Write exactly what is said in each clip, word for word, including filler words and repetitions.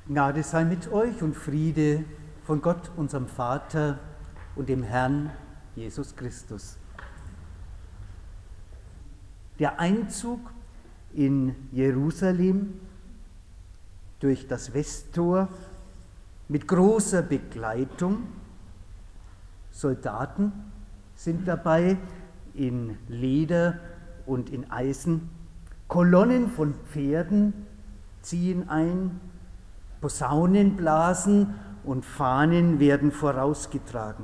Gnade sei mit euch und Friede von Gott, unserem Vater und dem Herrn Jesus Christus. Der Einzug in Jerusalem durch das Westtor mit großer Begleitung. Soldaten sind dabei in Leder und in Eisen. Kolonnen von Pferden ziehen ein. Posaunen blasen und Fahnen werden vorausgetragen.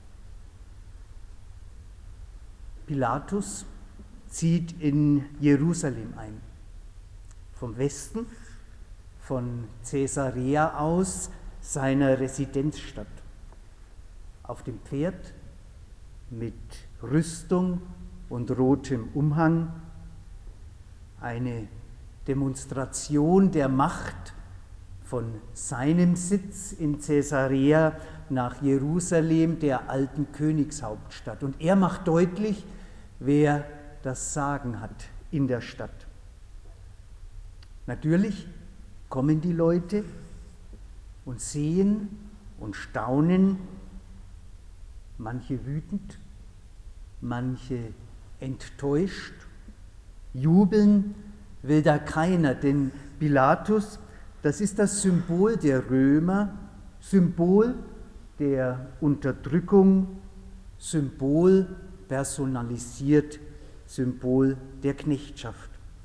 Pilatus zieht in Jerusalem ein. Vom Westen, von Caesarea aus, seiner Residenzstadt. Auf dem Pferd mit Rüstung und rotem Umhang. Eine Demonstration der Macht von seinem Sitz in Caesarea nach Jerusalem, der alten Königshauptstadt. Und er macht deutlich, wer das Sagen hat in der Stadt. Natürlich kommen die Leute und sehen und staunen, manche wütend, manche enttäuscht. Jubeln will da keiner, denn Pilatus, das ist das Symbol der Römer, Symbol der Unterdrückung, Symbol personalisiert, Symbol der Knechtschaft.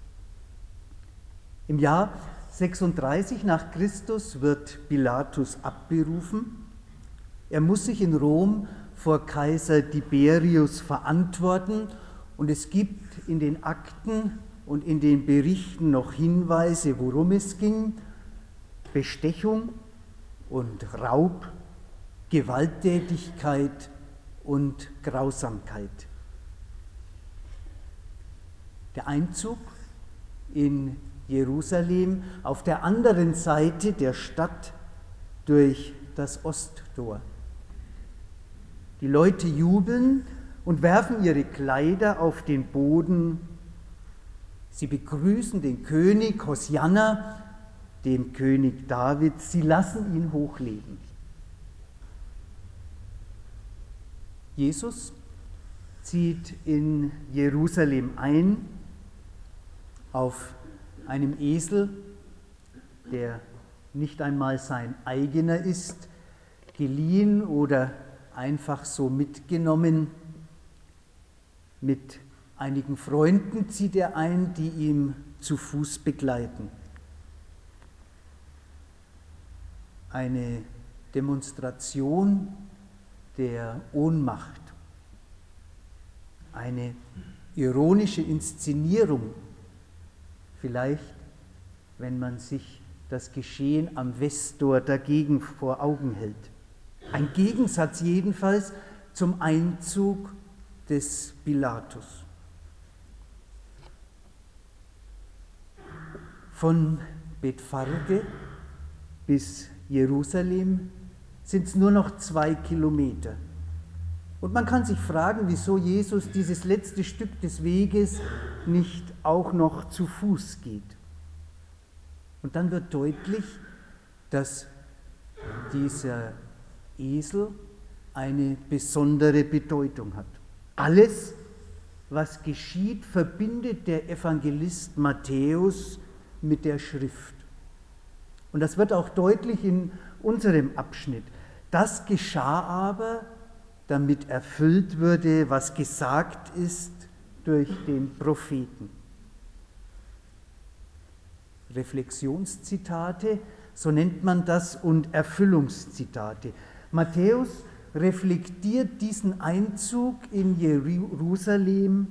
Im Jahr sechsunddreißig nach Christus wird Pilatus abberufen. Er muss sich in Rom vor Kaiser Tiberius verantworten und es gibt in den Akten und in den Berichten noch Hinweise, worum es ging. Bestechung und Raub, Gewalttätigkeit und Grausamkeit. Der Einzug in Jerusalem auf der anderen Seite der Stadt durch das Osttor. Die Leute jubeln und werfen ihre Kleider auf den Boden. Sie begrüßen den König Hosianna, dem König David, sie lassen ihn hochleben. Jesus zieht in Jerusalem ein auf einem Esel, der nicht einmal sein eigener ist, geliehen oder einfach so mitgenommen. Mit einigen Freunden zieht er ein, die ihm zu Fuß begleiten. Eine Demonstration der Ohnmacht, eine ironische Inszenierung, vielleicht, wenn man sich das Geschehen am Westtor dagegen vor Augen hält. Ein Gegensatz jedenfalls zum Einzug des Pilatus. Von Bethphage bis Jerusalem sind es nur noch zwei Kilometer. Und man kann sich fragen, wieso Jesus dieses letzte Stück des Weges nicht auch noch zu Fuß geht. Und dann wird deutlich, dass dieser Esel eine besondere Bedeutung hat. Alles, was geschieht, verbindet der Evangelist Matthäus mit der Schrift. Und das wird auch deutlich in unserem Abschnitt. Das geschah aber, damit erfüllt würde, was gesagt ist durch den Propheten. Reflexionszitate, so nennt man das, und Erfüllungszitate. Matthäus reflektiert diesen Einzug in Jerusalem.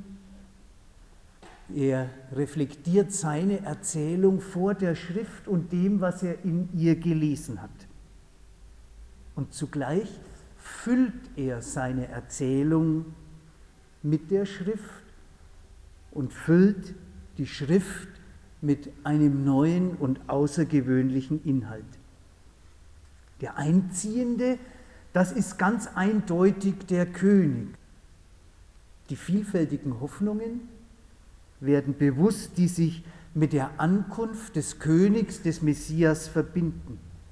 Er reflektiert seine Erzählung vor der Schrift und dem, was er in ihr gelesen hat. Und zugleich füllt er seine Erzählung mit der Schrift und füllt die Schrift mit einem neuen und außergewöhnlichen Inhalt. Der Einziehende, das ist ganz eindeutig der König. Die vielfältigen Hoffnungen werden bewusst, die sich mit der Ankunft des Königs, des Messias verbinden.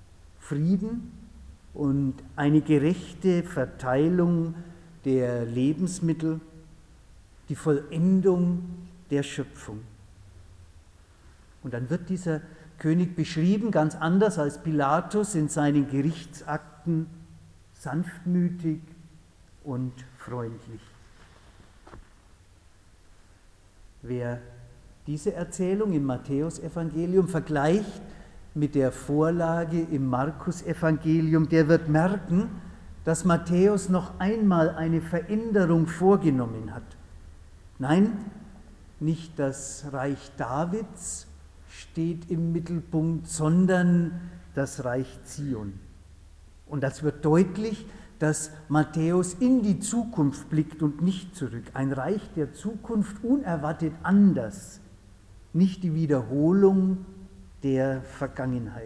Frieden und eine gerechte Verteilung der Lebensmittel, die Vollendung der Schöpfung. Und dann wird dieser König beschrieben, ganz anders als Pilatus in seinen Gerichtsakten, sanftmütig und freundlich. Wer diese Erzählung im Matthäusevangelium vergleicht mit der Vorlage im Markusevangelium, der wird merken, dass Matthäus noch einmal eine Veränderung vorgenommen hat. Nein, nicht das Reich Davids steht im Mittelpunkt, sondern das Reich Zion. Und das wird deutlich, dass Matthäus in die Zukunft blickt und nicht zurück. Ein Reich der Zukunft, unerwartet anders, nicht die Wiederholung der Vergangenheit.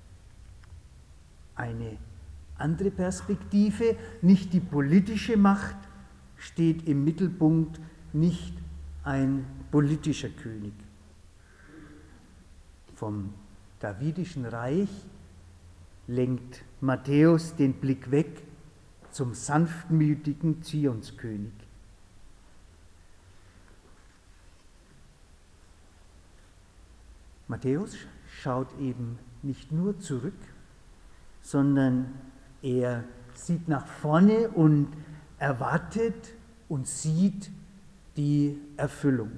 Eine andere Perspektive, nicht die politische Macht, steht im Mittelpunkt, nicht ein politischer König. Vom Davidischen Reich lenkt Matthäus den Blick weg zum sanftmütigen Zionskönig. Matthäus schaut eben nicht nur zurück, sondern er sieht nach vorne und erwartet und sieht die Erfüllung.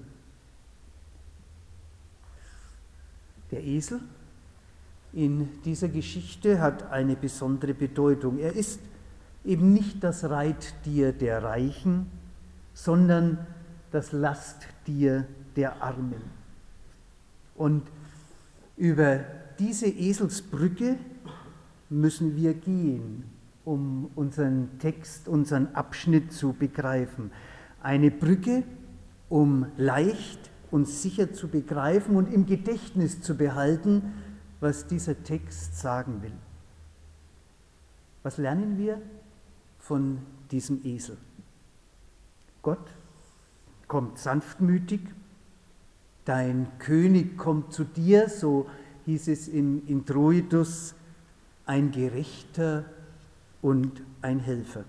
Der Esel in dieser Geschichte hat eine besondere Bedeutung. Er ist eben nicht das Reittier der Reichen, sondern das Lasttier der Armen. Und über diese Eselsbrücke müssen wir gehen, um unseren Text, unseren Abschnitt zu begreifen. Eine Brücke, um leicht und sicher zu begreifen und im Gedächtnis zu behalten, was dieser Text sagen will. Was lernen wir von diesem Esel? Gott kommt sanftmütig, dein König kommt zu dir, so hieß es im Introitus, ein Gerechter und ein Helfer.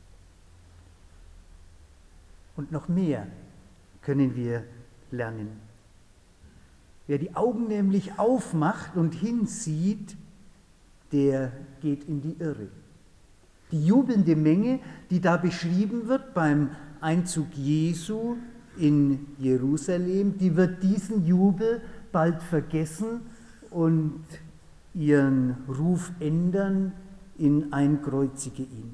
Und noch mehr können wir lernen. Wer die Augen nämlich aufmacht und hinsieht, der geht in die Irre. Die jubelnde Menge, die da beschrieben wird beim Einzug Jesu in Jerusalem, die wird diesen Jubel bald vergessen und ihren Ruf ändern in ein Kreuzige ihn.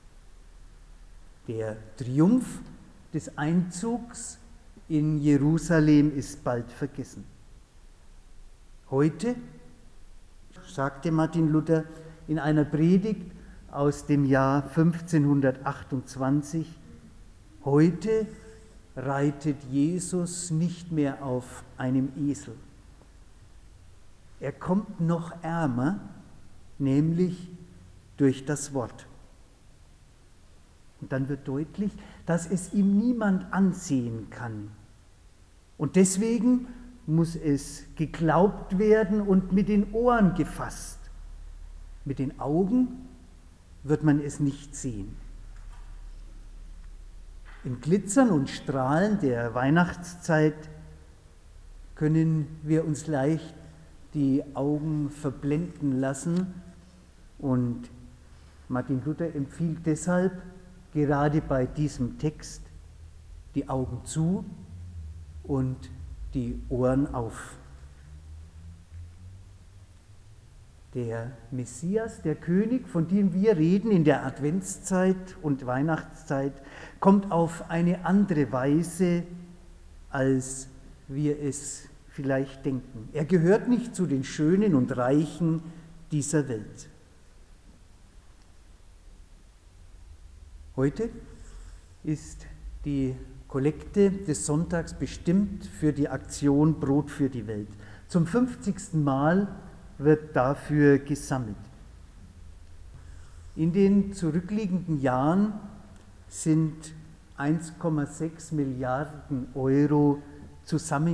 Der Triumph des Einzugs in Jerusalem ist bald vergessen. Heute, sagte Martin Luther in einer Predigt aus dem Jahr fünfzehnhundertachtundzwanzig, heute reitet Jesus nicht mehr auf einem Esel. Er kommt noch ärmer, nämlich durch das Wort. Und dann wird deutlich, dass es ihm niemand ansehen kann. Und deswegen muss es geglaubt werden und mit den Ohren gefasst. Mit den Augen wird man es nicht sehen. Im Glitzern und Strahlen der Weihnachtszeit können wir uns leicht die Augen verblenden lassen und Martin Luther empfiehlt deshalb gerade bei diesem Text die Augen zu und die Ohren auf. Der Messias, der König, von dem wir reden in der Adventszeit und Weihnachtszeit, kommt auf eine andere Weise, als wir es vielleicht denken. Er gehört nicht zu den Schönen und Reichen dieser Welt. Heute ist die Kollekte des Sonntags bestimmt für die Aktion Brot für die Welt. Zum fünfzigsten Mal wird dafür gesammelt. In den zurückliegenden Jahren sind eins Komma sechs Milliarden Euro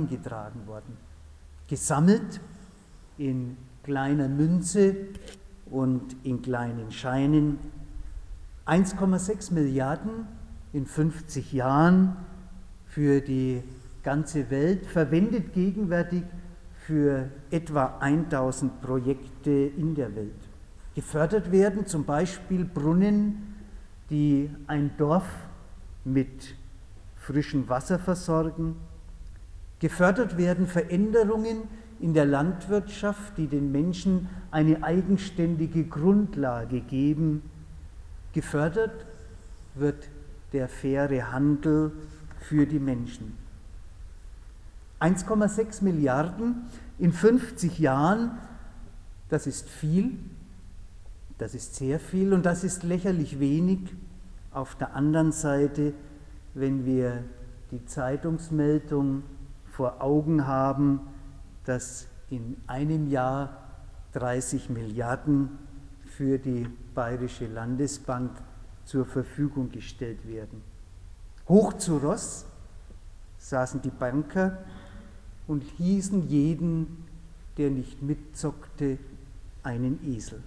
zusammengetragen worden. Gesammelt in kleiner Münze und in kleinen Scheinen. eins Komma sechs Milliarden in fünfzig Jahren für die ganze Welt, verwendet gegenwärtig für etwa tausend Projekte in der Welt. Gefördert werden zum Beispiel Brunnen, die ein Dorf mit frischem Wasser versorgen. Gefördert werden Veränderungen in der Landwirtschaft, die den Menschen eine eigenständige Grundlage geben. Gefördert wird der faire Handel für die Menschen. eins Komma sechs Milliarden in fünfzig Jahren, das ist viel, das ist sehr viel und das ist lächerlich wenig. Auf der anderen Seite, wenn wir die Zeitungsmeldung vor Augen haben, dass in einem Jahr dreißig Milliarden für die Bayerische Landesbank zur Verfügung gestellt werden. Hoch zu Ross saßen die Banker und hießen jeden, der nicht mitzockte, einen Esel.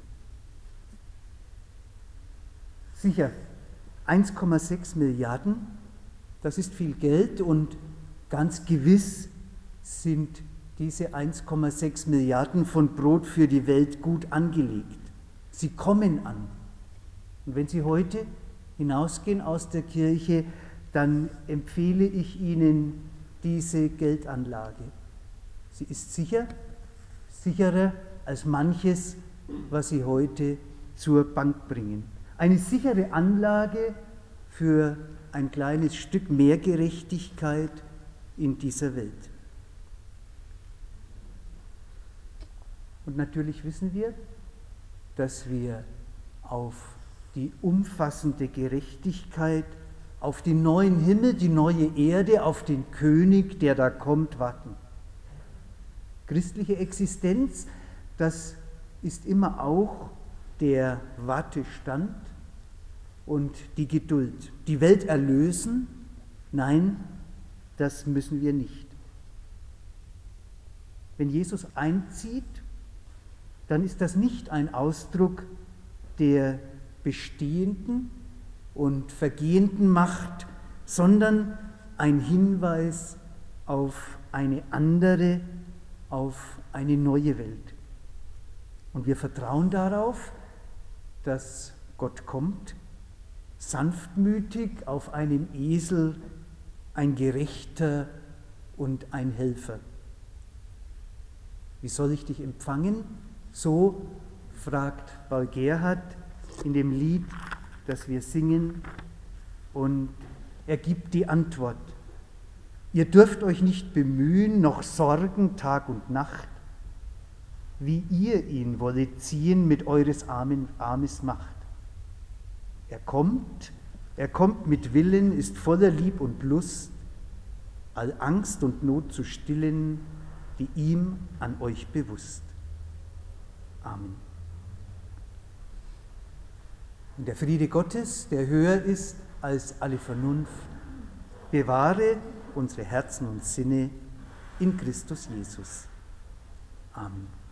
Sicher, eins Komma sechs Milliarden, das ist viel Geld und ganz gewiss sind diese eins Komma sechs Milliarden von Brot für die Welt gut angelegt. Sie kommen an. Und wenn Sie heute hinausgehen aus der Kirche, dann empfehle ich Ihnen diese Geldanlage. Sie ist sicher, sicherer als manches, was Sie heute zur Bank bringen. Eine sichere Anlage für ein kleines Stück mehr Gerechtigkeit in dieser Welt. Und natürlich wissen wir, dass wir auf die umfassende Gerechtigkeit, auf den neuen Himmel, die neue Erde, auf den König, der da kommt, warten. Christliche Existenz, das ist immer auch der Wartestand und die Geduld. Die Welt erlösen? Nein, das müssen wir nicht. Wenn Jesus einzieht, dann ist das nicht ein Ausdruck der bestehenden und vergehenden Macht, sondern ein Hinweis auf eine andere, auf eine neue Welt. Und wir vertrauen darauf, dass Gott kommt, sanftmütig auf einem Esel, ein Gerechter und ein Helfer. Wie soll ich dich empfangen? So fragt Paul Gerhardt in dem Lied, das wir singen, und er gibt die Antwort. Ihr dürft euch nicht bemühen, noch sorgen Tag und Nacht, wie ihr ihn wollet ziehen mit eures Armen, Armes Macht. Er kommt, er kommt mit Willen, ist voller Lieb und Lust, all Angst und Not zu stillen, die ihm an euch bewusst. Amen. Und der Friede Gottes, der höher ist als alle Vernunft, bewahre unsere Herzen und Sinne in Christus Jesus. Amen.